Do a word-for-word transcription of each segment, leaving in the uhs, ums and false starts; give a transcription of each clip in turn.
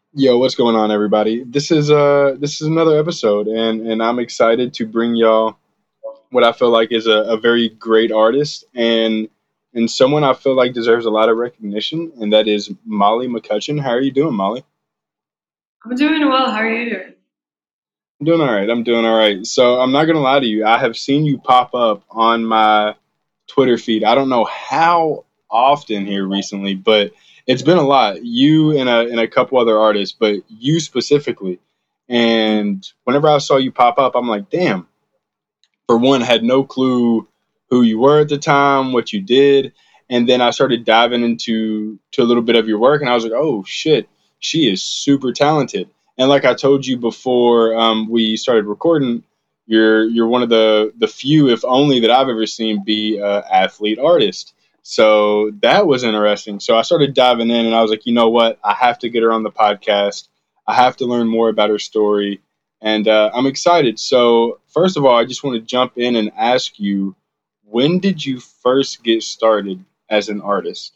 Yo, what's going on, everybody? This is uh this is another episode, and and I'm excited to bring y'all what I feel like is a, a very great artist and and someone I feel like deserves a lot of recognition, and that is Molly McCutcheon. How are you doing, Molly? I'm doing well. How are you doing? I'm doing all right. I'm doing all right. So I'm not gonna lie to you. I have seen you pop up on my Twitter feed. I don't know how often here recently, but it's been a lot. You and a and a couple other artists, but you specifically. And whenever I saw you pop up, I'm like, damn. For one, had no clue who you were at the time, what you did, and then I started diving into to a little bit of your work, and I was like, oh shit, she is super talented. And like I told you before um, we started recording, you're you're one of the the few, if only, that I've ever seen be a athlete artist. So that was interesting. So I started diving in, and I was like, you know what, I have to get her on the podcast. I have to learn more about her story and uh, I'm excited. So, first of all, I just want to jump in and ask you, when did you first get started as an artist?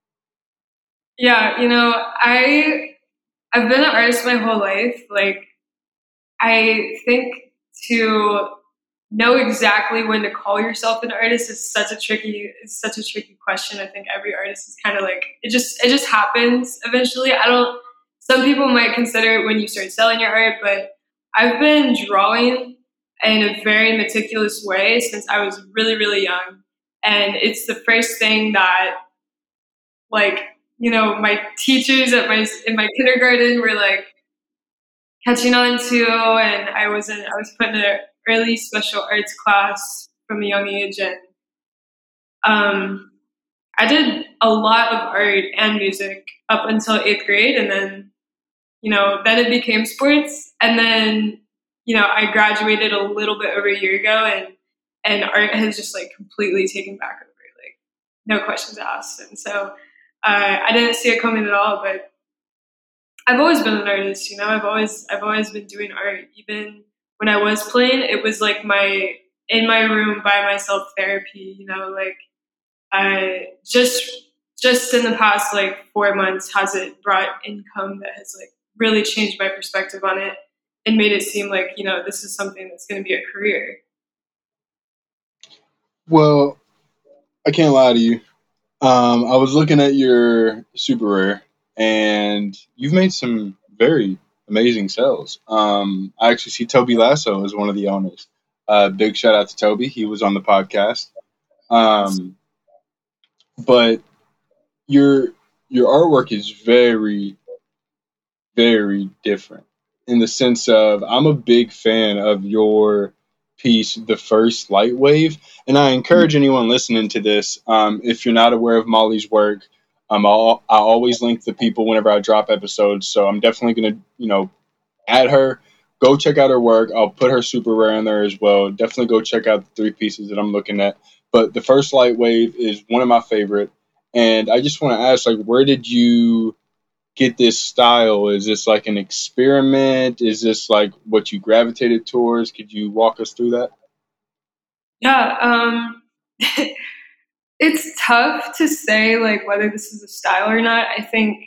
Yeah, you know, I I've been an artist my whole life. Like, I think to know exactly when to call yourself an artist is such a tricky is such a tricky question. I think every artist is kind of like it just it just happens eventually. I don't. Some people might consider it when you start selling your art, but I've been drawing in a very meticulous way since I was really really young, and it's the first thing that like you know my teachers at my in my kindergarten were like catching on to, and I was in I was put in an early special arts class from a young age, and um, I did a lot of art and music up until eighth grade, and then you know then it became sports, and then you know I graduated a little bit over a year ago, and and art has just like completely taken back over, like no questions asked, and so uh, I didn't see it coming at all, but I've always been an artist, you know. I've always I've always been doing art. Even when I was playing, it was like my in my room by myself therapy, you know, like I just just in the past like four months has it brought income that has like really changed my perspective on it and made it seem like, you know, this is something that's gonna be a career. Well, I can't lie to you. Um, I was looking at your Super Rare, and you've made some very amazing sales. Um, I actually see Toby Lasso as one of the owners. Uh, big shout out to Toby. He was on the podcast. Um, but your your artwork is very very different in the sense of I'm a big fan of your piece, The First Light Wave. And I encourage anyone listening to this, um, if you're not aware of Molly's work, um, I'll, I always link the people whenever I drop episodes. So I'm definitely going to, you know, add her. Go check out her work. I'll put her super rare in there as well. Definitely go check out the three pieces that I'm looking at. But The First Light Wave is one of my favorite. And I just want to ask, like, where did you get this style? Is this like an experiment? Is this like what you gravitated towards? Could you walk us through that? Yeah, um it's tough to say like whether this is a style or not. I think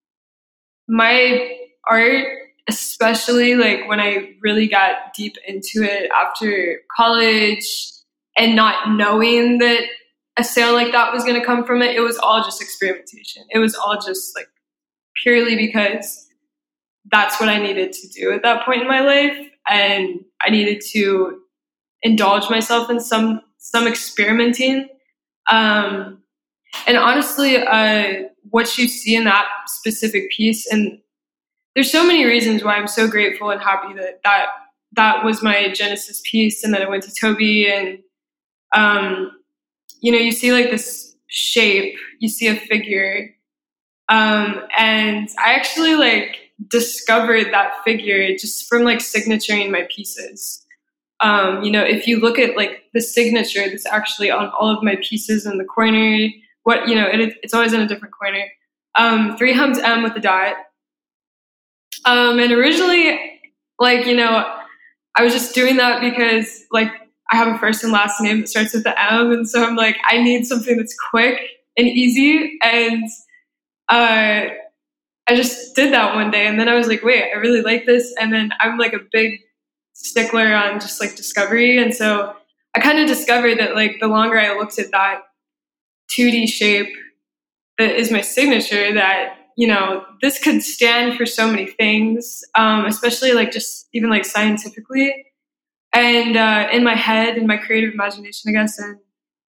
my art, especially like when I really got deep into it after college and not knowing that a sale like that was going to come from it, it was all just experimentation. It was all just like purely because that's what I needed to do at that point in my life. And I needed to indulge myself in some, some experimenting. Um, and honestly, uh, what you see in that specific piece, and there's so many reasons why I'm so grateful and happy that that, that was my Genesis piece. And then I went to Toby, and, um, you know, you see like this shape, you see a figure. Um, and I actually like discovered that figure just from like signaturing my pieces. Um, you know, if you look at like the signature that's actually on all of my pieces in the corner, what, you know, it, it's always in a different corner. Um, three hums M with a dot. Um, and originally, like, you know, I was just doing that because, like, I have a first and last name that starts with the M. And so I'm like, I need something that's quick and easy. And, uh, I just did that one day, and then I was like, wait, I really like this. And then I'm like a big stickler on just like discovery, and so I kind of discovered that like the longer I looked at that two D shape that is my signature, that, you know, this could stand for so many things, um, especially like just even like scientifically, and uh, in my head, in my creative imagination, I guess. And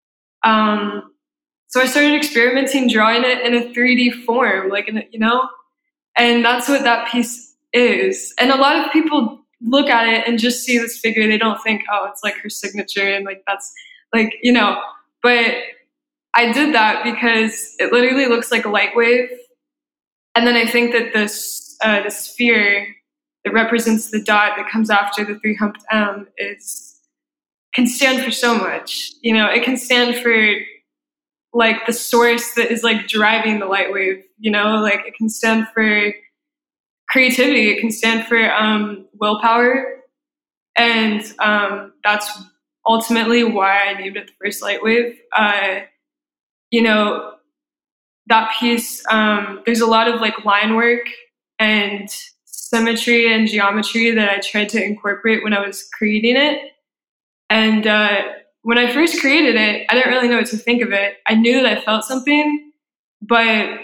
um, so I started experimenting, drawing it in a three D form, like, in a, you know, and that's what that piece is. And a lot of people look at it and just see this figure. They don't think, oh, it's like her signature, and like that's like, you know, but I did that because it literally looks like a light wave. And then I think that this uh, the sphere that represents the dot that comes after the three-humped M is can stand for so much. You know, it can stand for like the source that is like driving the light wave. You know, like it can stand for creativity. It can stand for um, willpower, and um, that's ultimately why I named it the first light wave. Uh, you know, that piece, um, there's a lot of like line work and symmetry and geometry that I tried to incorporate when I was creating it. And uh, when I first created it, I didn't really know what to think of it. I knew that I felt something, but,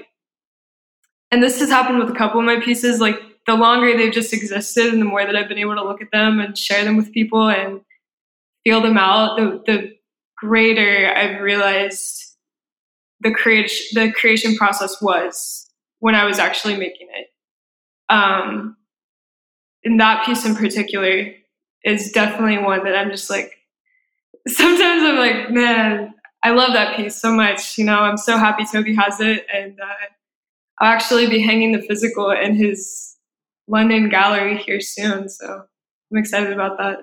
and this has happened with a couple of my pieces, like the longer they've just existed and the more that I've been able to look at them and share them with people and feel them out, the, the greater I've realized the creation the creation process was when I was actually making it. Um, and that piece in particular is definitely one that I'm just like, sometimes I'm like, man, I love that piece so much. You know, I'm so happy Toby has it, and uh, I'll actually be hanging the physical in his London gallery here soon. So I'm excited about that.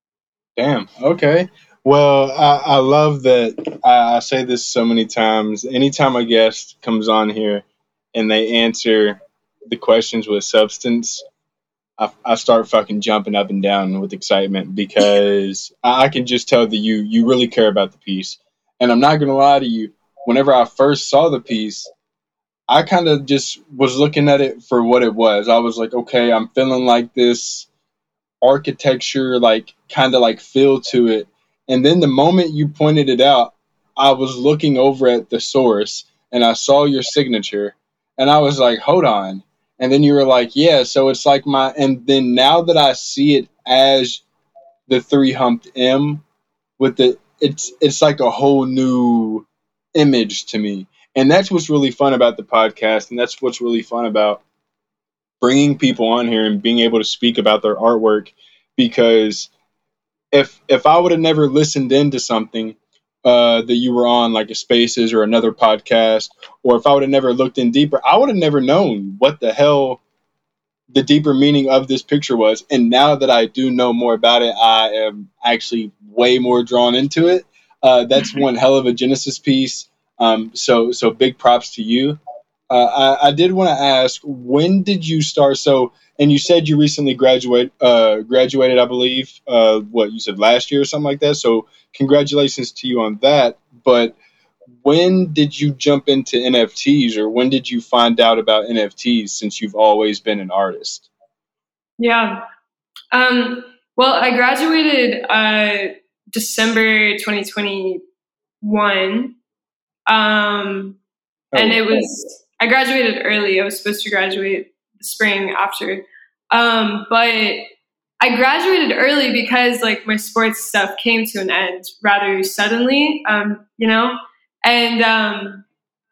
Damn. Okay. Well, I, I love that. I, I say this so many times. Anytime a guest comes on here and they answer the questions with substance, I, I start fucking jumping up and down with excitement, because I, I can just tell that you you really care about the piece. And I'm not gonna lie to you. Whenever I first saw the piece, I kind of just was looking at it for what it was. I was like, okay, I'm feeling like this architecture, like kind of like feel to it. And then the moment you pointed it out, I was looking over at the source and I saw your signature, and I was like, hold on. And then you were like, yeah, so it's like my, and then now that I see it as the three humped M with the, it's, it's like a whole new image to me. And that's what's really fun about the podcast. And that's what's really fun about bringing people on here and being able to speak about their artwork, because if if I would have never listened into something uh, that you were on, like a Spaces or another podcast, or if I would have never looked in deeper, I would have never known what the hell the deeper meaning of this picture was. And now that I do know more about it, I am actually way more drawn into it. Uh, that's one hell of a Genesis piece. Um, so so big props to you. Uh, I, I did want to ask, when did you start? So, and you said you recently graduate, uh, graduated, I believe, uh, what you said last year or something like that. So congratulations to you on that. But when did you jump into N F Ts, or when did you find out about N F Ts, since you've always been an artist? Yeah. Um, well, I graduated uh, December twenty twenty-one. Um, oh, and it was... I graduated early. I was supposed to graduate the spring after. Um, but I graduated early because like my sports stuff came to an end rather suddenly, um, you know? And um,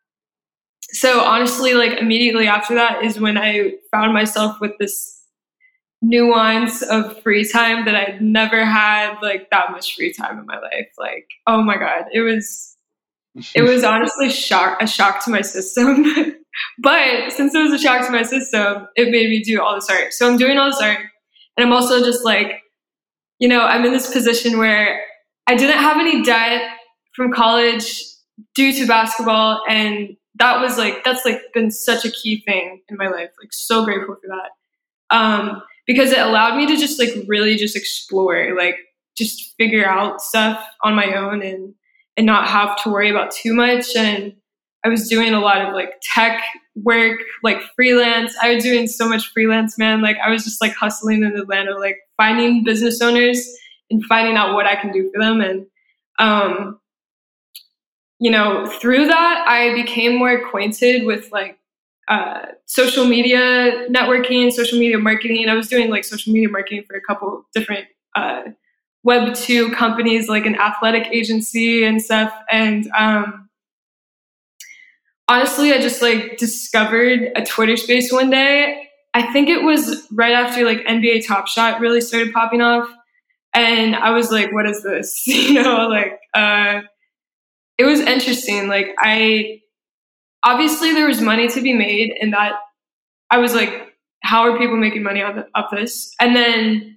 so honestly, like immediately after that is when I found myself with this nuance of free time that I'd never had like that much free time in my life. Like, oh my God, it was, it was honestly shock, a shock to my system. But since it was a shock to my system, it made me do all this art. So I'm doing all this art. And I'm also just like, you know, I'm in this position where I didn't have any debt from college due to basketball. And that was like, that's like been such a key thing in my life. Like so grateful for that. Um, because it allowed me to just like really just explore, like just figure out stuff on my own and, and not have to worry about too much. And I was doing a lot of like tech work, like freelance. I was doing so much freelance, man. Like I was just like hustling in Atlanta, like finding business owners and finding out what I can do for them. And, um, you know, through that, I became more acquainted with like uh, social media networking, social media marketing. I was doing like social media marketing for a couple different uh, Web two companies, like an athletic agency and stuff. And um, honestly, I just like discovered a Twitter space one day. I think it was right after like N B A Top Shot really started popping off. And I was like, what is this? You know, like, uh, it was interesting. Like I, obviously there was money to be made in that. I was like, how are people making money off of this? And then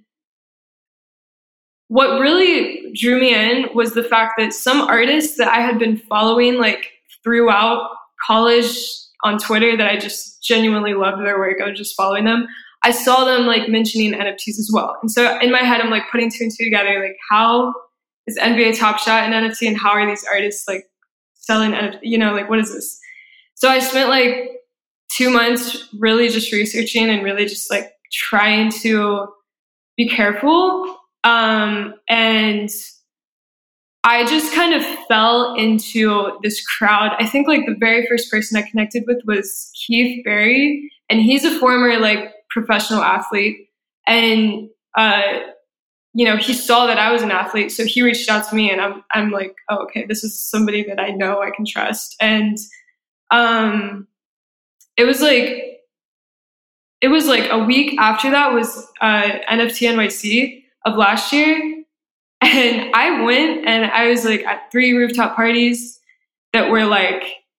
what really drew me in was the fact that some artists that I had been following like throughout college on Twitter that I just genuinely loved their work. I was just following them. I saw them like mentioning N F Ts as well. And so in my head, I'm like putting two and two together. Like how is N B A Top Shot an N F T and how are these artists like selling N F T? You know, like what is this? So I spent like two months really just researching and really just like trying to be careful. Um, and I just kind of fell into this crowd. I think like the very first person I connected with was Keith Berry, and he's a former like professional athlete. And, uh, you know, he saw that I was an athlete. So he reached out to me and I'm, I'm like, oh, okay, this is somebody that I know I can trust. And, um, it was like, it was like a week after that was, uh, N F T N Y C of last year. And I went and I was like at three rooftop parties that were like,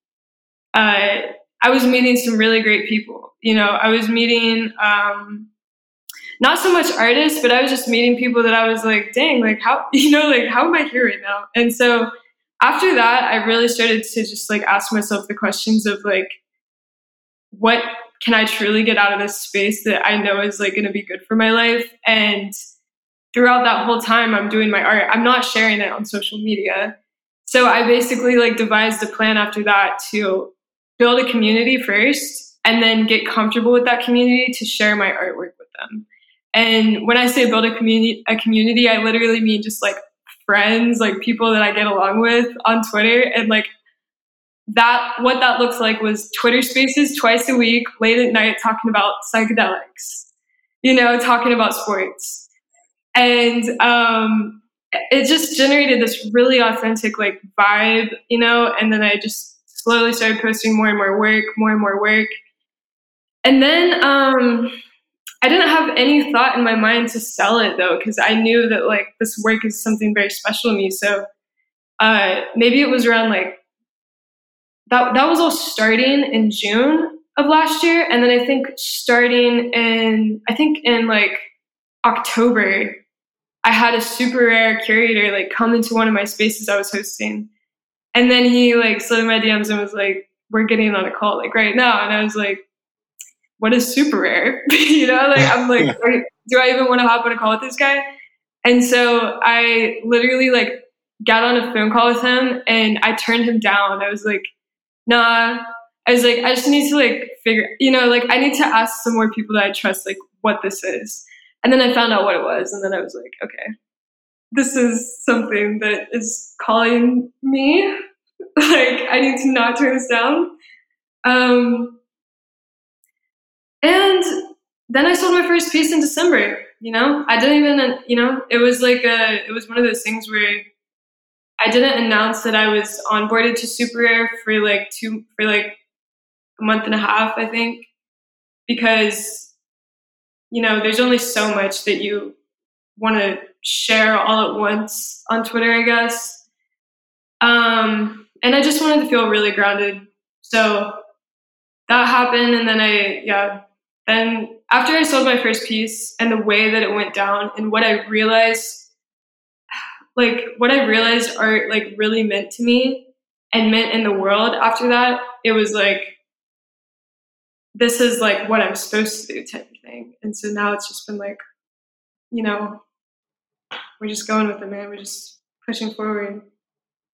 uh, I was meeting some really great people. You know, I was meeting, um, not so much artists, but I was just meeting people that I was like, dang, like how, you know, like how am I here right now? And so after that, I really started to just like ask myself the questions of like, what can I truly get out of this space that I know is like going to be good for my life? And throughout that whole time I'm doing my art, I'm not sharing it on social media. So I basically like devised a plan after that to build a community first and then get comfortable with that community to share my artwork with them. And when I say build a community, a community, I literally mean just like friends, like people that I get along with on Twitter. And like that, what that looks like was Twitter spaces twice a week, late at night, talking about psychedelics, you know, talking about sports. And um, it just generated this really authentic like vibe, you know, and then I just slowly started posting more and more work, more and more work. And then um, I didn't have any thought in my mind to sell it though, because I knew that like this work is something very special to me. So uh, maybe it was around like, that that was all starting in June of last year. And then I think starting in, I think in like October, I had a super rare curator like come into one of my spaces I was hosting. And then he like slid in my D Ms and was like, we're getting on a call like right now. And I was like, what is super rare? You know, like I'm like, do I even want to hop on a call with this guy? And so I literally like got on a phone call with him and I turned him down. I was like, nah. I was like, I just need to like figure, you know, like I need to ask some more people that I trust, like what this is. And then I found out what it was. And then I was like, okay, this is something that is calling me. Like I need to not turn this down. Um, and then I sold my first piece in December, you know, I didn't even, you know, it was like a, it was one of those things where I didn't announce that I was onboarded to Super Rare for like two, for like a month and a half, I think, because, you know, there's only so much that you want to share all at once on Twitter, I guess. Um, and I just wanted to feel really grounded. So that happened. And then I, yeah, then after I sold my first piece and the way that it went down and what I realized, like what I realized art like really meant to me and meant in the world after that, it was like, this is like what I'm supposed to do type of thing. And so now it's just been like, you know, we're just going with it, man. We're just pushing forward.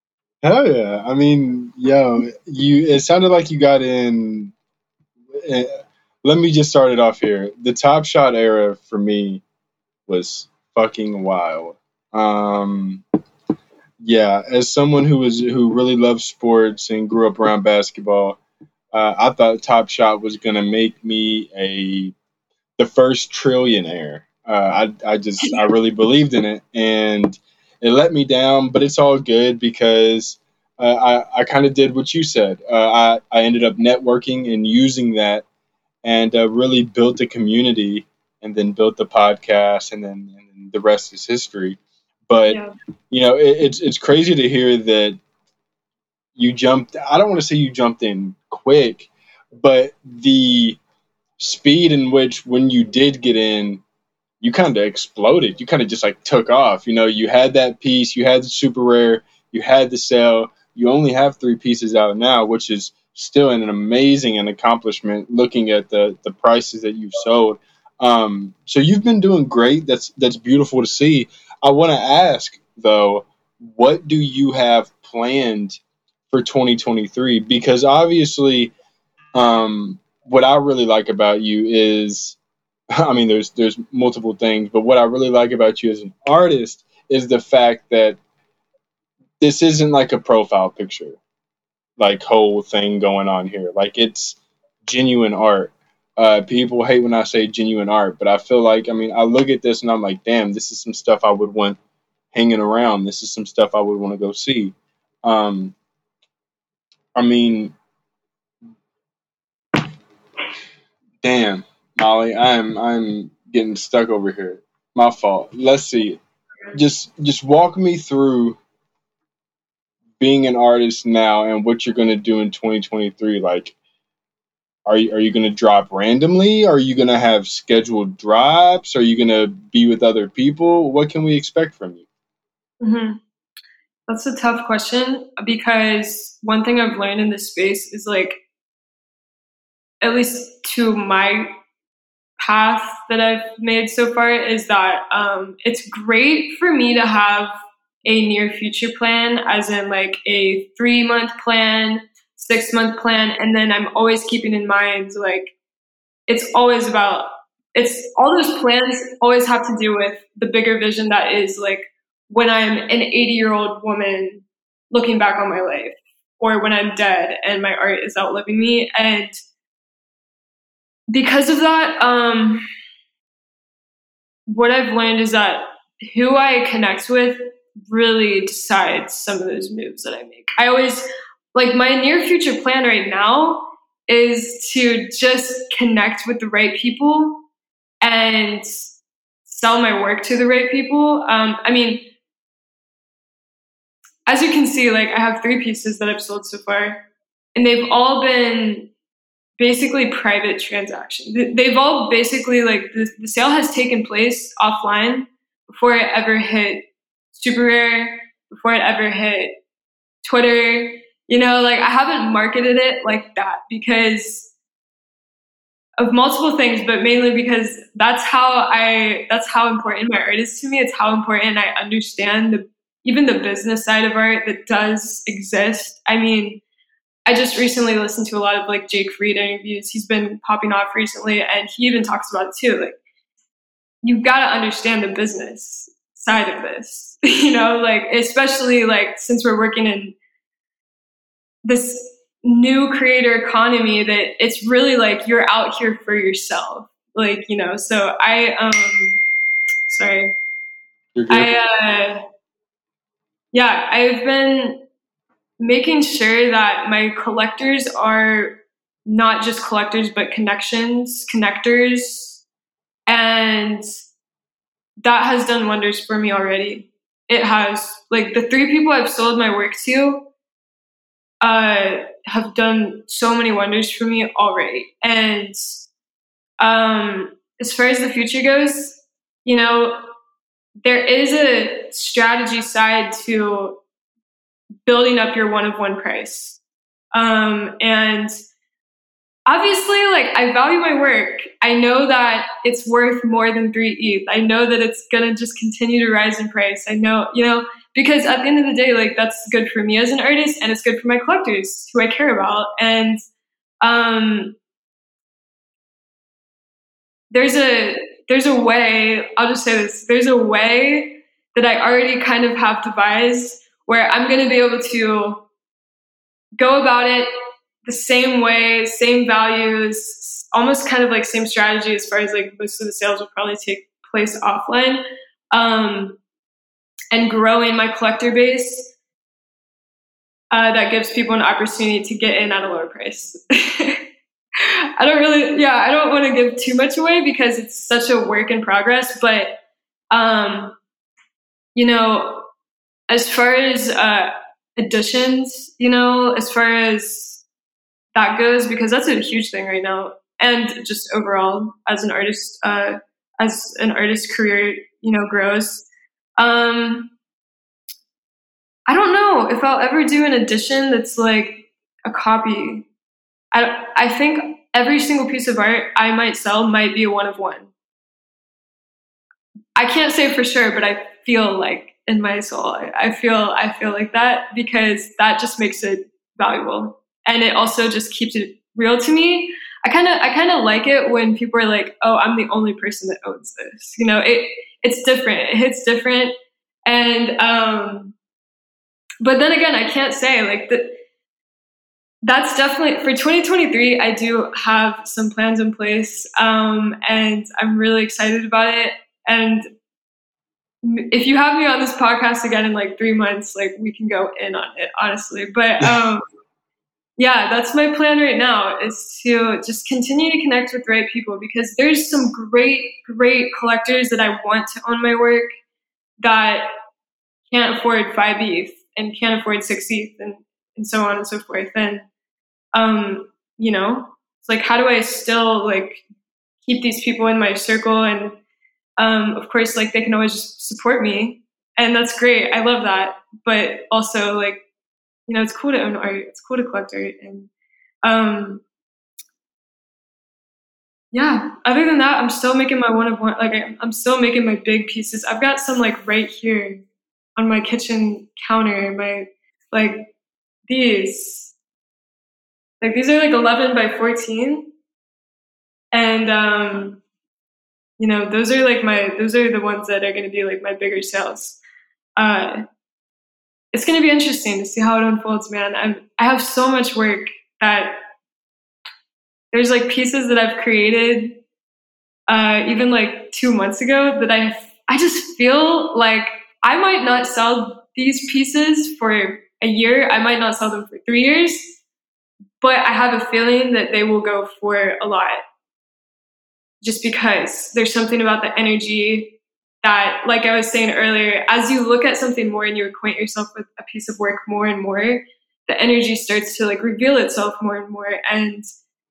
Hell yeah. I mean, yo, you, it sounded like you got in. eh, Let me just start it off here. The Top Shot era for me was fucking wild. Um, yeah, as someone who was who really loves sports and grew up around basketball, uh, I thought Top Shot was gonna make me a the first trillionaire. Uh, I I just I really believed in it, and it let me down, but it's all good because uh, I I kind of did what you said. Uh, I I ended up networking and using that, and uh, really built a community, and then built the podcast, and then and then the rest is history. But Yeah. you know, it, it's it's crazy to hear that you jumped. I don't want to say you jumped in quick, but the speed in which when you did get in, you kind of exploded. You kind of just like took off. You know, you had that piece, you had the super rare, you had the sale. You only have three pieces out now, which is still an amazing an accomplishment looking at the the prices that you've sold. Um, so you've been doing great. That's that's beautiful to see. I want to ask though, what do you have planned for twenty twenty-three? Because obviously, um, what I really like about you is, I mean, there's there's multiple things, but what I really like about you as an artist is the fact that this isn't like a profile picture, like whole thing going on here. Like it's genuine art. Uh, people hate when I say genuine art, but I feel like, I mean, I look at this and I'm like, damn, this is some stuff I would want hanging around. This is some stuff I would want to go see. Um, I mean, damn, Molly, I'm I'm getting stuck over here. My fault. Let's see. Just just walk me through being an artist now and what you're gonna do in twenty twenty-three. Like, are you are you gonna drop randomly? Are you gonna have scheduled drops? Are you gonna be with other people? What can we expect from you? hmm That's a tough question because one thing I've learned in this space is like, at least to my path that I've made so far, is that um, it's great for me to have a near future plan, as in like a three month plan, six month plan, and then I'm always keeping in mind like it's always about it's all those plans always have to do with the bigger vision that is like when I'm an eighty year old woman looking back on my life, or when I'm dead and my art is outliving me. And because of that, um, what I've learned is that who I connect with really decides some of those moves that I make. I always, like, my near future plan right now is to just connect with the right people and sell my work to the right people. Um, I mean, as you can see, like, I have three pieces that I've sold so far, and they've all been basically private transactions. They've all basically, like, the, the sale has taken place offline before it ever hit Super Rare, before it ever hit Twitter. You know, like, I haven't marketed it like that because of multiple things, but mainly because that's how I, that's how important my art is to me. It's how important I understand the, even the business side of art that does exist. I mean, I just recently listened to a lot of like Jake Fried interviews. He's been popping off recently, and he even talks about it too. Like, you've got to understand the business side of this, you know, like, especially like since we're working in this new creator economy, that it's really like you're out here for yourself. Like, you know, so I, um, sorry, You're good. I, uh, yeah, I've been making sure that my collectors are not just collectors, but connections, connectors. And that has done wonders for me already. It has. Like, the three people I've sold my work to uh, have done so many wonders for me already. And um, as far as the future goes, you know, there is a strategy side to building up your one of one price. Um, and obviously, like, I value my work. I know that it's worth more than three E T H. I know that it's going to just continue to rise in price. I know, you know, because at the end of the day, like that's good for me as an artist, and it's good for my collectors who I care about. And um, there's a there's a way. I'll just say this: there's a way that I already kind of have devised where I'm going to be able to go about it the same way, same values, almost kind of like same strategy as far as like most of the sales will probably take place offline, um, and growing my collector base uh, that gives people an opportunity to get in at a lower price. I don't really, yeah, I don't want to give too much away because it's such a work in progress, but, um, you know, as far as uh, editions, you know, as far as that goes, because that's a huge thing right now, and just overall as an artist, uh, as an artist career, you know, grows. Um, I don't know if I'll ever do an edition that's like a copy. I I think every single piece of art I might sell might be a one of one. I can't say for sure, but I feel like in my soul, I, I feel I feel like that because that just makes it valuable, and it also just keeps it real to me. I kind of I kind of like it when people are like, "Oh, I'm the only person that owns this." You know, it it's different. It hits different, and um, but then again, I can't say like that. That's definitely for twenty twenty-three. I do have some plans in place, um, and I'm really excited about it. And if you have me on this podcast again in like three months, like we can go in on it, honestly. But um, yeah, that's my plan right now, is to just continue to connect with the right people, because there's some great, great collectors that I want to own my work that can't afford five E T H and can't afford six E T H and, and so on and so forth. And um, you know, it's like, how do I still like keep these people in my circle? And um, of course, like they can always just support me, and that's great. I love that. But also, like, you know, it's cool to own art. It's cool to collect art. And um, yeah, other than that, I'm still making my one of one. Like, I'm still making my big pieces. I've got some like right here on my kitchen counter. My like these. Like these are like eleven by fourteen, and um, you know, those are like my those are the ones that are going to be like my bigger sales. Uh, it's going to be interesting to see how it unfolds, man. I'm I have so much work that there's like pieces that I've created, uh, even like two months ago that I I just feel like I might not sell these pieces for a year. I might not sell them for three years. But I have a feeling that they will go for a lot, just because there's something about the energy that, like I was saying earlier, as you look at something more and you acquaint yourself with a piece of work more and more, the energy starts to like reveal itself more and more. And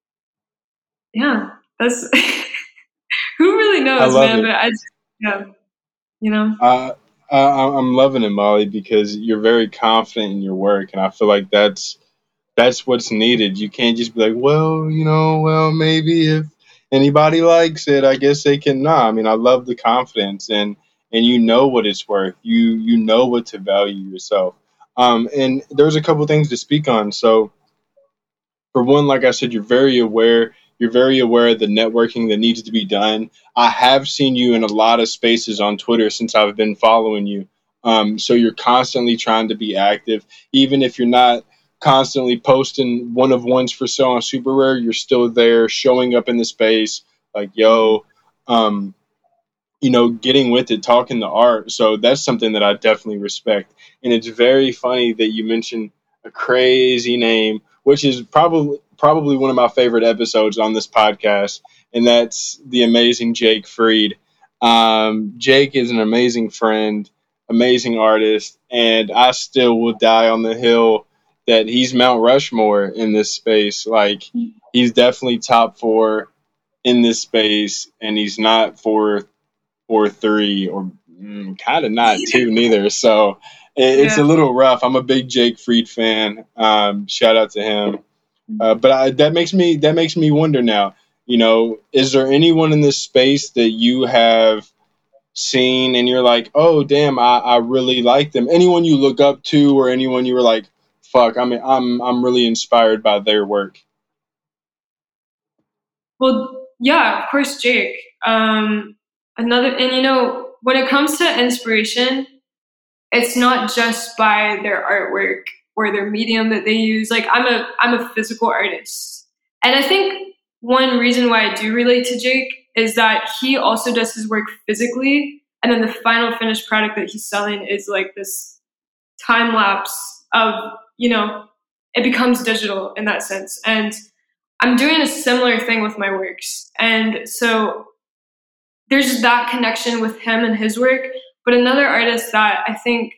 yeah, that's who really knows, man. It. But I, just, yeah, you know. Uh, I, I'm loving it, Molly, because you're very confident in your work, and I feel like that's. That's what's needed. You can't just be like, well, you know, well, maybe if anybody likes it, I guess they can. Nah, I mean, I love the confidence, and and you know what it's worth. You you know what to value yourself. Um, and there's a couple things to speak on. So, for one, like I said, you're very aware. You're very aware of the networking that needs to be done. I have seen you in a lot of spaces on Twitter since I've been following you. Um, so you're constantly trying to be active, even if you're not constantly posting one of ones for sale on Super Rare, you're still there showing up in the space like, yo, um, you know, getting with it, talking to art. So that's something that I definitely respect. And it's very funny that you mentioned a crazy name, which is probably probably one of my favorite episodes on this podcast. And that's the amazing Jake Fried. Um, Jake is an amazing friend, amazing artist, and I still will die on the hill that he's Mount Rushmore in this space. Like, he's definitely top four in this space, and he's not four or three, or mm, kind of not two neither. So it, it's yeah. a little rough. I'm a big Jake Fried fan. Um, shout out to him. Uh, but I, that makes me that makes me wonder now. You know, is there anyone in this space that you have scene and you're like, oh damn, I, I really like them? Anyone you look up to, or anyone you were like, fuck, I mean, I'm I'm really inspired by their work? Well, yeah, of course, Jake. Um, another, and you know, when it comes to inspiration, it's not just by their artwork or their medium that they use. Like I'm a I'm a physical artist, and I think one reason why I do relate to Jake is that he also does his work physically, and then the final finished product that he's selling is like this time lapse of, you know, it becomes digital in that sense. And I'm doing a similar thing with my works. And so there's that connection with him and his work. But another artist that I think,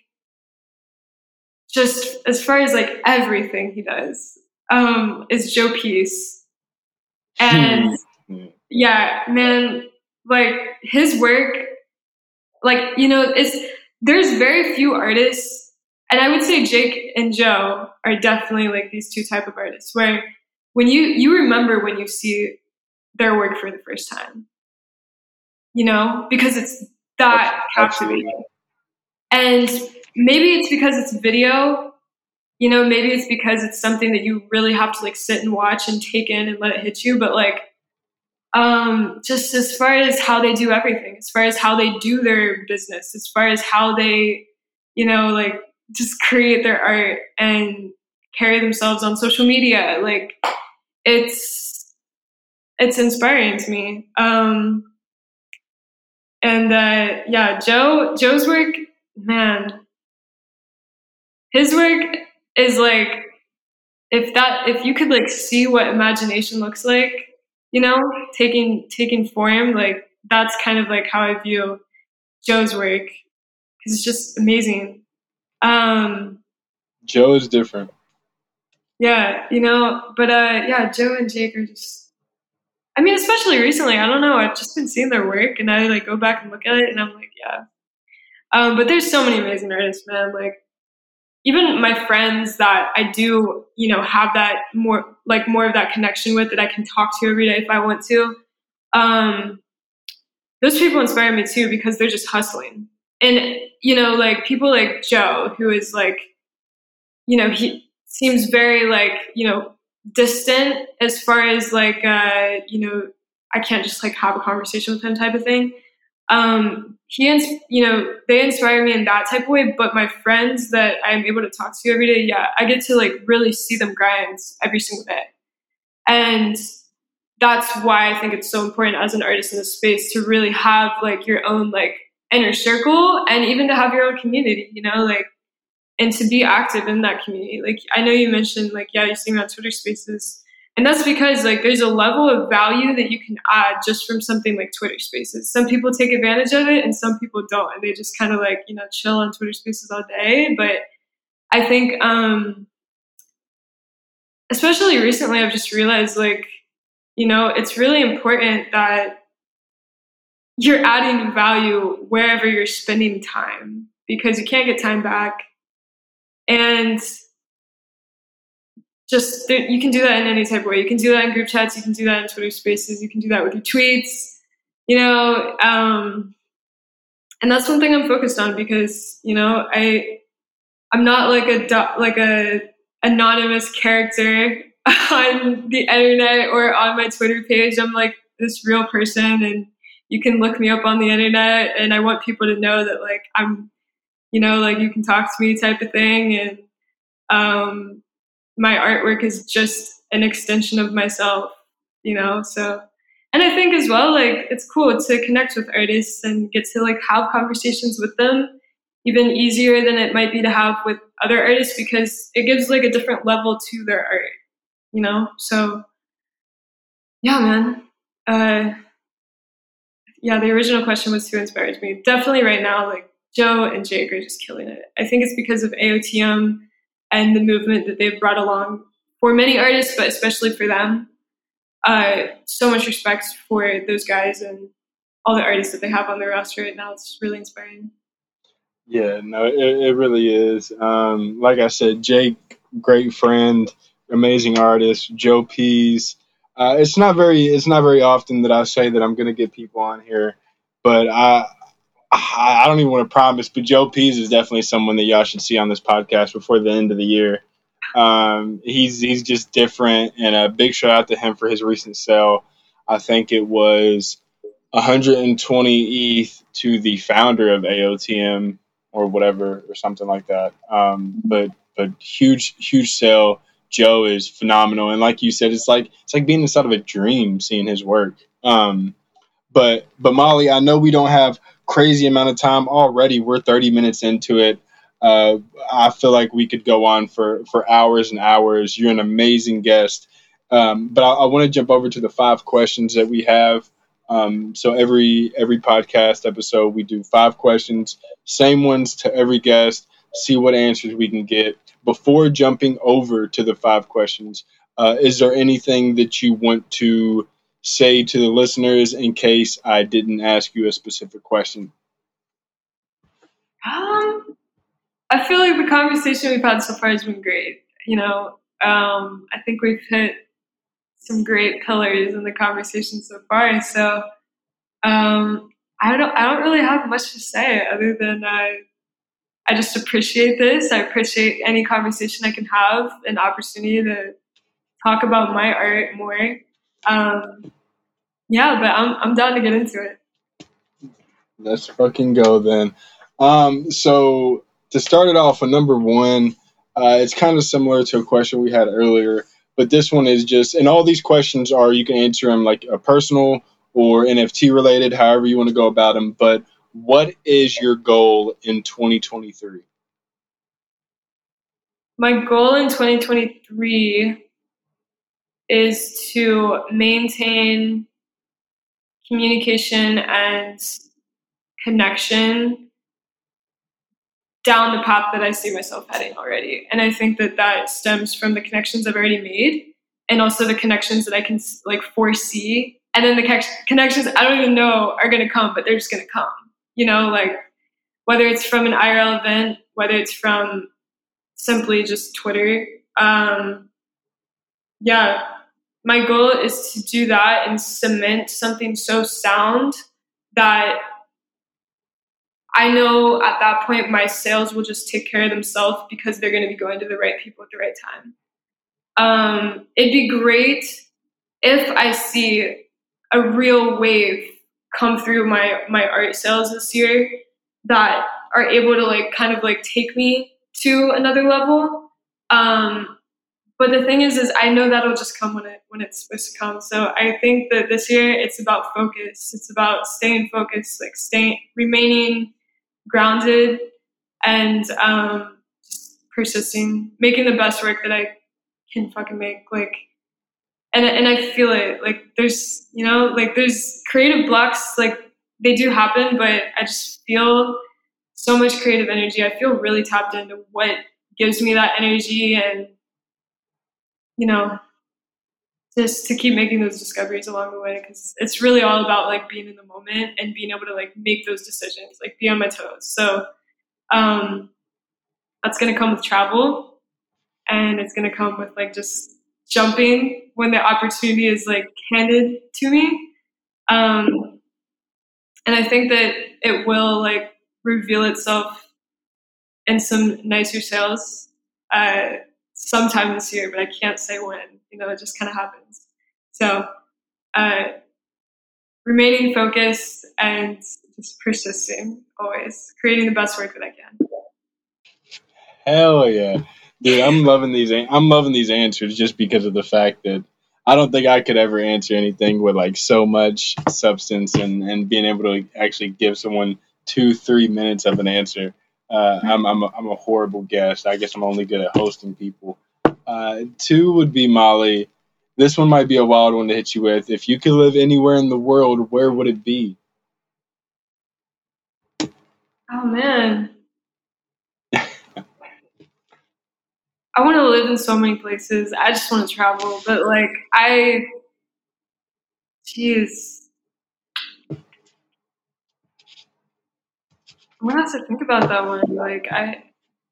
just as far as like everything he does, um, is Joe Peace. And yeah, man, like his work, like, you know, it's, there's very few artists, and I would say Jake and Joe are definitely like these two type of artists where when you, you remember when you see their work for the first time, you know, because it's that captivating. And maybe it's because it's video, you know, maybe it's because it's something that you really have to like sit and watch and take in and let it hit you. But like, um, just as far as how they do everything, as far as how they do their business, as far as how they, you know, like just create their art and carry themselves on social media, like it's, it's inspiring to me. Um, and, uh, yeah, Joe, Joe's work, man, his work is like, if that, if you could like see what imagination looks like, you know, taking, taking form, like that's kind of like how I view Joe's work, because it's just amazing. Um, Joe is different. Yeah, you know, but uh, yeah, Joe and Jake are just, I mean, especially recently, I don't know, I've just been seeing their work and I like go back and look at it and I'm like, yeah. Um, but there's so many amazing artists, man. Like even my friends that I do, you know, have that more, like more of that connection with that I can talk to every day if I want to. Um, those people inspire me too because they're just hustling. And, you know, like people like Joe, who is like, you know, he seems very like, you know, distant as far as like, uh, you know, I can't just like have a conversation with him type of thing. Um, he, ins- you know, they inspire me in that type of way, but my friends that I'm able to talk to every day, yeah, I get to like really see them grind every single day. And that's why I think it's so important as an artist in this space to really have like your own like inner circle and even to have your own community, you know, like, and to be active in that community. Like, I know you mentioned like, yeah, you see me on Twitter Spaces. And that's because like there's a level of value that you can add just from something like Twitter Spaces. Some people take advantage of it and some people don't. And they just kind of like, you know, chill on Twitter Spaces all day. But I think, um, especially recently, I've just realized like, you know, it's really important that you're adding value wherever you're spending time because you can't get time back. And just you can do that in any type of way. You can do that in group chats. You can do that in Twitter Spaces. You can do that with your tweets, you know. Um, and that's one thing I'm focused on because, you know, I I'm not like a like a anonymous character on the internet or on my Twitter page. I'm like this real person, and you can look me up on the internet. And I want people to know that like I'm, you know, like you can talk to me type of thing. And um, my artwork is just an extension of myself, you know? So, and I think as well, like, it's cool to connect with artists and get to like have conversations with them even easier than it might be to have with other artists because it gives like a different level to their art, you know? So yeah, man. Uh, yeah, the original question was who inspires me. Definitely right now, like Joe and Jake are just killing it. I think it's because of A O T M and the movement that they've brought along for many artists, but especially for them. Uh, so much respect for those guys and all the artists that they have on their roster right now. It's really inspiring. Yeah, no, it, it really is. Um, like I said, Jake, great friend, amazing artist. Joe Pease. Uh, it's not very, it's not very often that I say that I'm going to get people on here, but I, I don't even want to promise, but Joe Pease is definitely someone that y'all should see on this podcast before the end of the year. Um, he's he's just different, and a big shout out to him for his recent sale. I think it was one hundred twenty E T H to the founder of A O T M or whatever or something like that. Um, but but huge huge sale. Joe is phenomenal, and like you said, it's like it's like being inside of a dream seeing his work. Um, but but Molly, I know we don't have crazy amount of time already. We're thirty minutes into it. Uh, I feel like we could go on for, for hours and hours. You're an amazing guest. Um, but I, I want to jump over to the five questions that we have. Um, so every every podcast episode, we do five questions, same ones to every guest, see what answers we can get. Before jumping over to the five questions, uh, is there anything that you want to say to the listeners in case I didn't ask you a specific question? Um, I feel like the conversation we've had so far has been great. You know, um, I think we've hit some great pillars in the conversation so far. So um, I don't, I don't really have much to say other than I, I just appreciate this. I appreciate any conversation I can have, an opportunity to talk about my art more. Um, yeah, but I'm, I'm down to get into it. Let's fucking go then. Um, so to start it off, with number one, uh, it's kind of similar to a question we had earlier, but this one is just, and all these questions are, you can answer them like a personal or N F T related, however you want to go about them. But what is your goal in twenty twenty-three? My goal in twenty twenty-three is to maintain communication and connection down the path that I see myself heading already. And I think that that stems from the connections I've already made and also the connections that I can like foresee. And then the connections I don't even know are going to come, but they're just going to come, you know, like whether it's from an I R L event, whether it's from simply just Twitter. Um, yeah, my goal is to do that and cement something so sound that I know at that point my sales will just take care of themselves because they're going to be going to the right people at the right time. Um, it'd be great if I see a real wave come through my, my art sales this year that are able to like kind of like take me to another level. Um, but the thing is, is I know that'll just come when it when it's supposed to come. So I think that this year it's about focus. It's about staying focused, like staying, remaining grounded, and um, just persisting, making the best work that I can fucking make. Like, and and I feel it. Like there's, you know, like there's creative blocks. Like they do happen, but I just feel so much creative energy. I feel really tapped into what gives me that energy, and you know, just to keep making those discoveries along the way, because it's really all about like being in the moment and being able to like make those decisions, like be on my toes. So um, that's going to come with travel, and it's going to come with like just jumping when the opportunity is like handed to me. Um, and I think that it will like reveal itself in some nicer sales uh, sometime this year, but I can't say when. You know, it just kind of happens. So uh, remaining focused and just persisting, always creating the best work that I can. Hell yeah, dude! I'm loving these. I'm loving these answers just because of the fact that I don't think I could ever answer anything with like so much substance and, and being able to actually give someone two, three minutes of an answer. Uh, I'm I'm a, I'm a horrible guest. I guess I'm only good at hosting people. Uh, two would be Molly. This one might be a wild one to hit you with. If you could live anywhere in the world, where would it be? Oh, man. I want to live in so many places. I just want to travel. But, like, I... Jeez. I'm going to have to think about that one. Like, I...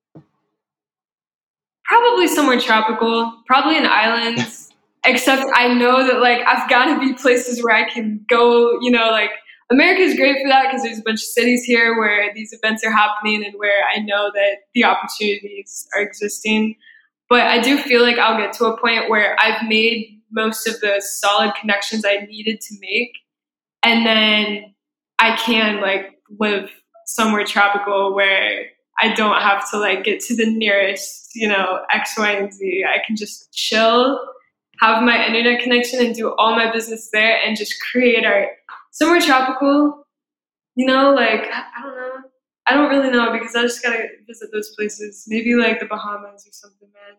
Probably somewhere tropical. Probably an island. Except I know that, like, I've got to be places where I can go, you know, like, America is great for that because there's a bunch of cities here where these events are happening and where I know that the opportunities are existing. But I do feel like I'll get to a point where I've made most of the solid connections I needed to make. And then I can like live somewhere tropical where I don't have to like get to the nearest, you know, X, Y, and Z. I can just chill, have my internet connection and do all my business there and just create art. Somewhere tropical, you know, like, I don't know. I don't really know because I just gotta visit those places. Maybe like the Bahamas or something, man.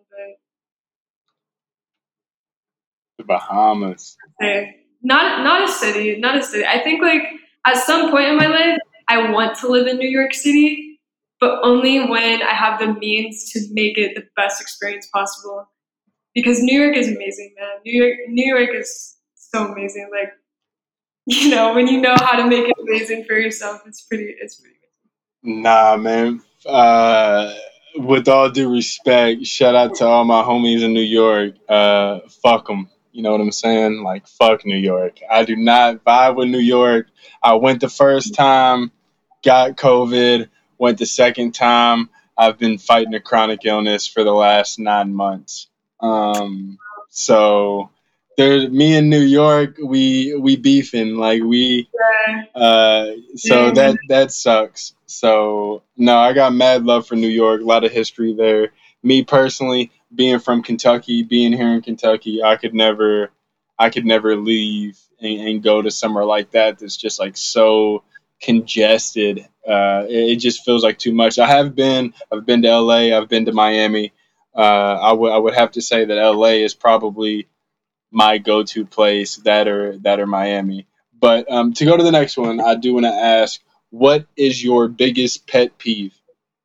But The Bahamas. hey, not not a city, not a city. I think like at some point in my life, I want to live in New York City, but only when I have the means to make it the best experience possible. Because New York is amazing, man. New York, New York is so amazing. Like, you know, when you know how to make it amazing for yourself, it's pretty, it's pretty amazing. Nah, man. Uh, with all due respect, shout out to all my homies in New York. Uh, fuck them. You know what I'm saying? Like, fuck New York. I do not vibe with New York. I went the first time, got COVID. Went the second time. I've been fighting a chronic illness for the last nine months. Um, so there, me in New York, we we beefing like we. Uh, so that that sucks. So no, I got mad love for New York. A lot of history there. Me personally, being from Kentucky, being here in Kentucky, I could never, I could never leave and, and go to somewhere like that. That's just like so congested. Uh, it, it just feels like too much. I have been. I've been to L A. I've been to Miami. Uh, I would I would have to say that L A is probably my go-to place. That or that or Miami. But um, to go to the next one, I do want to ask, what is your biggest pet peeve?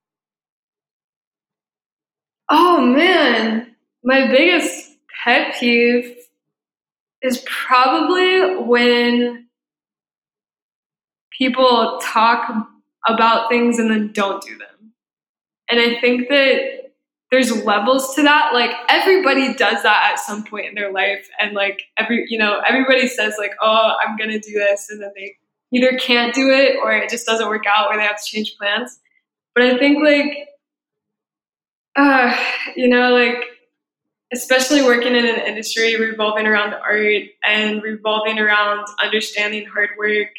Oh man, my biggest pet peeve is probably when people talk about things and then don't do them. And I think that there's levels to that. Like everybody does that at some point in their life. And like every, you know, everybody says like, oh, I'm going to do this. And then they either can't do it or it just doesn't work out or they have to change plans. But I think like, uh, you know, like, especially working in an industry revolving around art and revolving around understanding hard work,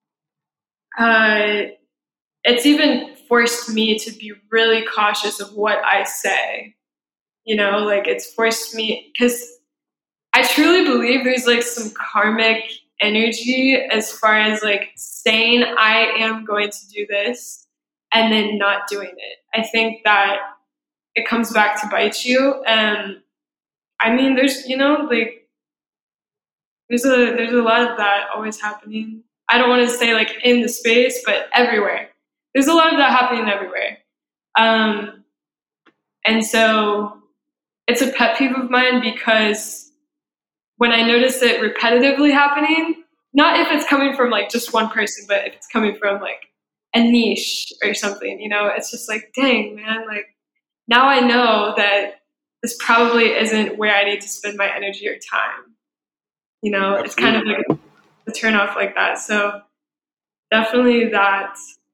uh, it's even forced me to be really cautious of what I say. You know, like it's forced me, because I truly believe there's like some karmic energy as far as like saying I am going to do this and then not doing it. I think that it comes back to bite you. And I mean, there's, you know, like there's a there's a lot of that always happening. I don't want to say like in the space, but everywhere. There's a lot of that happening everywhere. Um, and so it's a pet peeve of mine because when I notice it repetitively happening, not if it's coming from like just one person, but if it's coming from like a niche or something, you know, it's just like, dang, man, like now I know that this probably isn't where I need to spend my energy or time. You know, Absolutely. It's kind of like a turn off like that. So definitely that.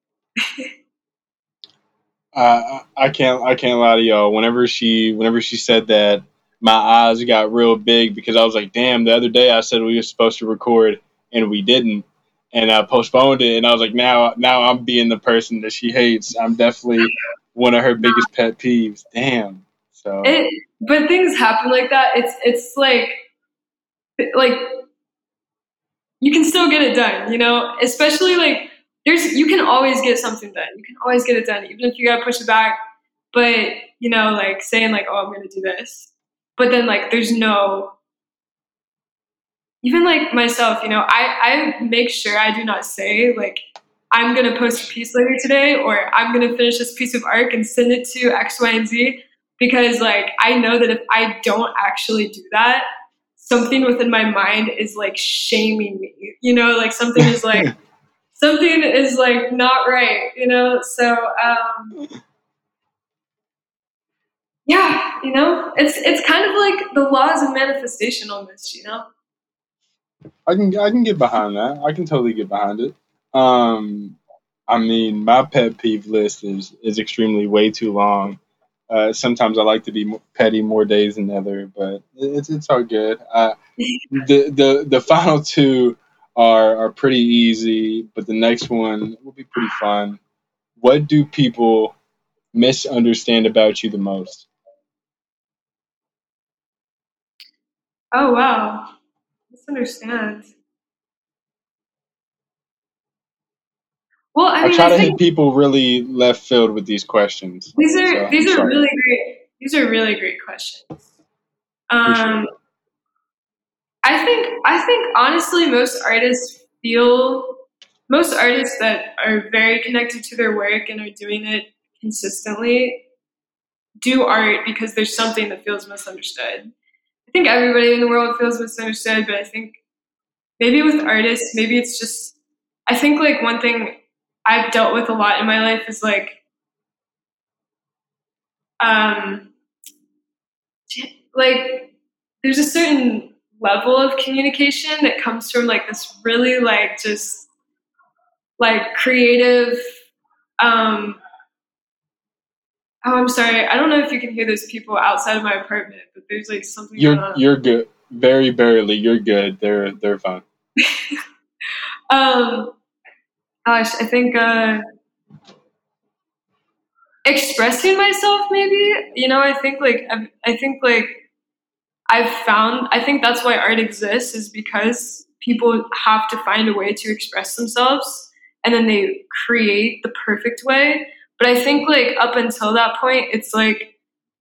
uh, I can't I can't lie to y'all. Whenever she whenever she said that, my eyes got real big because I was like, damn, the other day I said we were supposed to record and we didn't. And I postponed it and I was like, now now I'm being the person that she hates. I'm definitely one of her biggest pet peeves. Damn. So it, but things happen like that. It's it's like like you can still get it done, you know, especially like there's you can always get something done. You can always get it done, even if you gotta push it back. But, you know, like saying like, oh, I'm gonna do this. But then like there's no even like myself, you know, I, I make sure I do not say like I'm gonna post a piece later today or I'm gonna finish this piece of art and send it to X, Y, and Z. Because like I know that if I don't actually do that, something within my mind is like shaming me. You know, like something is like something is like not right, you know? So um yeah, you know, it's it's kind of like the laws of manifestation almost, you know? I can I can get behind that. I can totally get behind it. Um, I mean, my pet peeve list is is extremely way too long. Uh, sometimes I like to be petty more days than other, but it's it's all good. Uh, the the the final two are are pretty easy, but the next one will be pretty fun. What do people misunderstand about you the most? Oh wow, misunderstand. Well, I I mean, try I to hit think people really left field with these questions, these so are I'm these are sorry. really great. These are really great questions. Appreciate Um, it. I think I think honestly, most artists feel most artists that are very connected to their work and are doing it consistently do art because there's something that feels misunderstood. I think everybody in the world feels misunderstood, but I think maybe with artists, maybe it's just I think like one thing I've dealt with a lot in my life is like um like there's a certain level of communication that comes from like this really like just like creative um oh I'm sorry, I don't know if you can hear those people outside of my apartment, but there's like something going You're on. you're good. Very barely. You're good. They're they're fine. um gosh, I think uh expressing myself maybe, you know, I think like i I think like I've found I think that's why art exists is because people have to find a way to express themselves and then they create the perfect way. But I think like up until that point it's like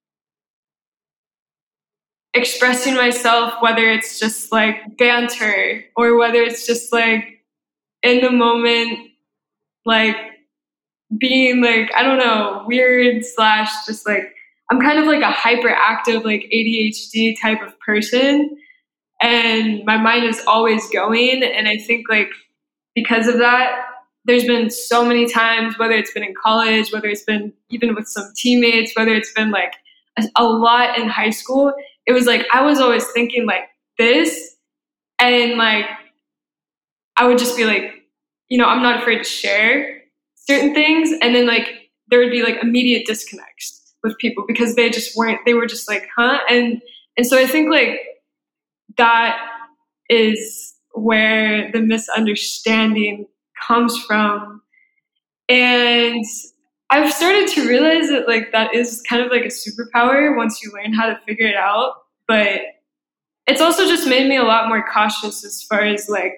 expressing myself, whether it's just like banter or whether it's just like in the moment, like being like, I don't know, weird slash just like, I'm kind of like a hyperactive, like A D H D type of person. And my mind is always going. And I think like because of that, there's been so many times, whether it's been in college, whether it's been even with some teammates, whether it's been like a, a lot in high school, it was like I was always thinking like this, and like I would just be like, you know, I'm not afraid to share certain things, and then like there would be like immediate disconnects with people because they just weren't, they were just like, huh? And and so I think like that is where the misunderstanding comes from. And I've started to realize that like that is kind of like a superpower once you learn how to figure it out. But it's also just made me a lot more cautious as far as like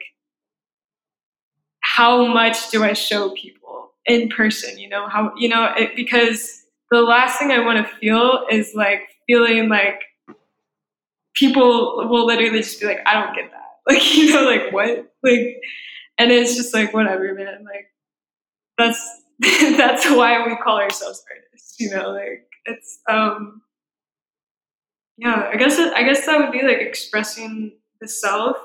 how much do I show people in person, you know, how, you know, it, because the last thing I want to feel is like feeling like people will literally just be like, I don't get that. Like, you know, like what? Like, and it's just like, whatever, man. Like, that's, that's why we call ourselves artists, you know, like it's, um, yeah, I guess, it, I guess that would be like expressing the self,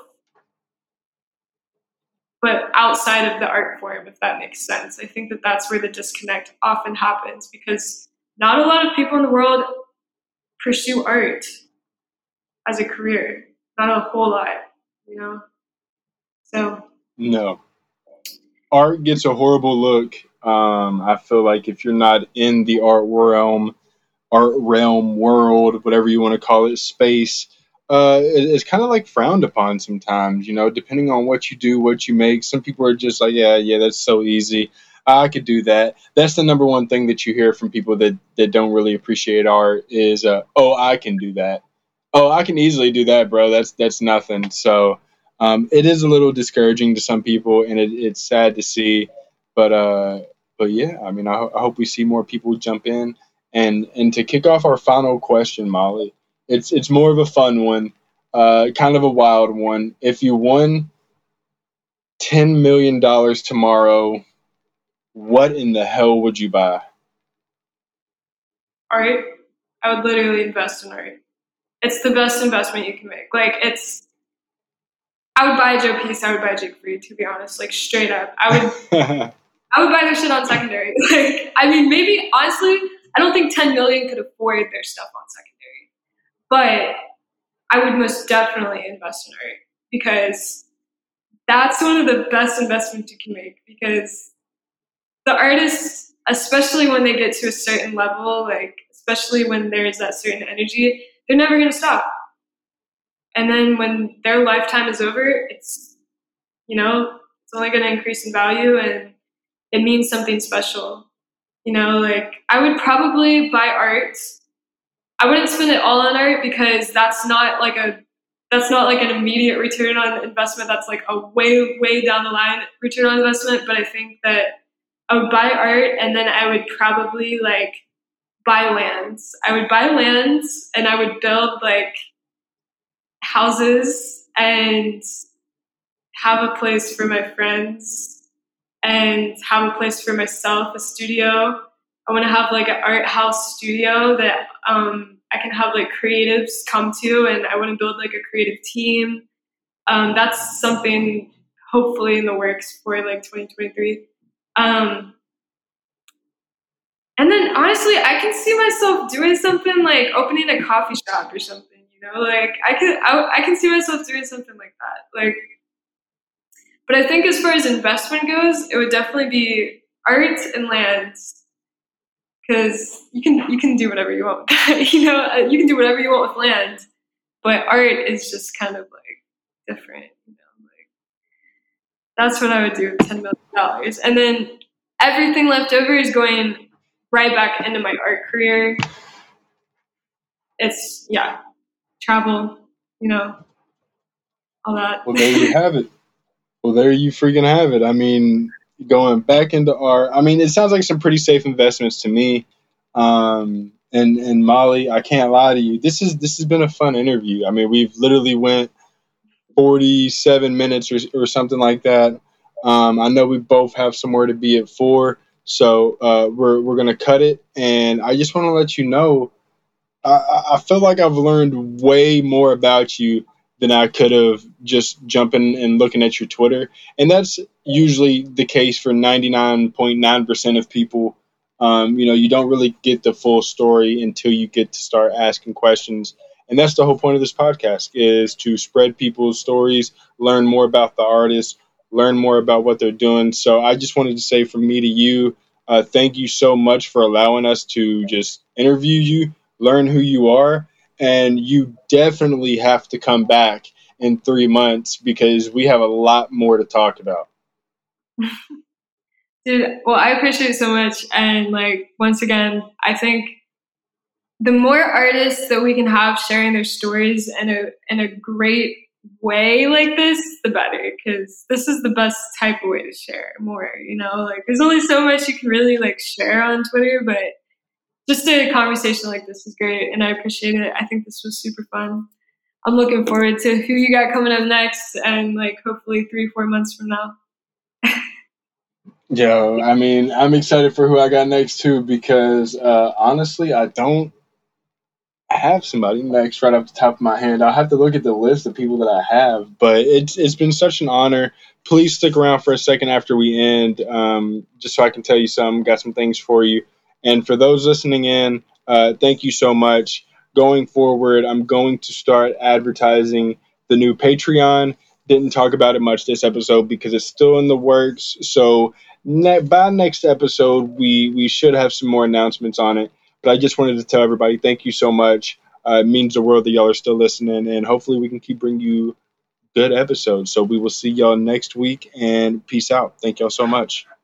but outside of the art form, if that makes sense. I think that that's where the disconnect often happens because not a lot of people in the world pursue art as a career. Not a whole lot, you know? So, No, art gets a horrible look. Um, I feel like if you're not in the art realm, art realm, world, whatever you want to call it, space, uh, it, it's kind of like frowned upon sometimes. You know, depending on what you do, what you make. Some people are just like, yeah, yeah, that's so easy. I could do that. That's the number one thing that you hear from people that that don't really appreciate art is, uh, oh, I can do that. Oh, I can easily do that, bro. That's that's nothing. So um, it is a little discouraging to some people, and it, it's sad to see. But uh, but yeah, I mean, I, ho- I hope we see more people jump in. And and to kick off our final question, Molly, it's it's more of a fun one, uh, kind of a wild one. If you won ten million dollars tomorrow, what in the hell would you buy? art, I would literally invest in art. It's the best investment you can make. Like, it's, I would buy a Joe Piece, I would buy a Jake Freed, to be honest, like straight up. I would I would buy their shit on secondary. Like, I mean, maybe honestly, I don't think ten million could afford their stuff on secondary, but I would most definitely invest in art because that's one of the best investments you can make, because the artists, especially when they get to a certain level, like especially when there's that certain energy, they're never going to stop. And then when their lifetime is over, it's, you know, it's only going to increase in value, and it means something special. You know, like I would probably buy art. I wouldn't spend it all on art, because that's not like a that's not like an immediate return on investment. That's like a way, way down the line return on investment. But I think that I would buy art, and then I would probably like buy lands. I would buy lands and I would build like houses and have a place for my friends and have a place for myself, a studio. I want to have like an art house studio that um, I can have like creatives come to, and I want to build like a creative team. Um, that's something hopefully in the works for like twenty twenty-three. Um, and then honestly, I can see myself doing something like opening a coffee shop or something, you know, like I can, I, I can see myself doing something like that. Like, but I think as far as investment goes, it would definitely be art and lands. Because you can you can do whatever you want with that. You know, you can do whatever you want with land, but art is just kind of like different. You know, like that's what I would do with ten million dollars, and then everything left over is going right back into my art career. It's yeah, travel, you know, all that. Well, there you have it. Well, there you freaking have it. I mean, going back into art. I mean, it sounds like some pretty safe investments to me. Um, and and Molly, I can't lie to you. This is this has been a fun interview. I mean, we've literally went forty-seven minutes or or something like that. Um, I know we both have somewhere to be at four, so uh, we're we're gonna cut it. And I just want to let you know, I, I feel like I've learned way more about you than I could have just jumping and looking at your Twitter. And that's usually the case for ninety-nine point nine percent of people. Um, you know, you don't really get the full story until you get to start asking questions. And that's the whole point of this podcast, is to spread people's stories, learn more about the artists, learn more about what they're doing. So I just wanted to say from me to you, uh, thank you so much for allowing us to just interview you, learn who you are. And you definitely have to come back in three months because we have a lot more to talk about. Dude, well, I appreciate it so much. And like, once again, I think the more artists that we can have sharing their stories in a, in a great way like this, the better. Because this is the best type of way to share more, you know, like there's only so much you can really like share on Twitter, but just a conversation like this is great, and I appreciate it. I think this was super fun. I'm looking forward to who you got coming up next, and like hopefully three, four months from now. Yo, I mean, I'm excited for who I got next too, because uh, honestly, I don't have somebody next right off the top of my hand. I'll have to look at the list of people that I have, but it's it's been such an honor. Please stick around for a second after we end, um, just so I can tell you some, got some things for you. And for those listening in, uh, thank you so much. Going forward, I'm going to start advertising the new Patreon. Didn't talk about it much this episode because it's still in the works. So ne- by next episode, we, we should have some more announcements on it. But I just wanted to tell everybody, thank you so much. Uh, it means the world that y'all are still listening. And hopefully we can keep bringing you good episodes. So we will see y'all next week, and peace out. Thank y'all so much.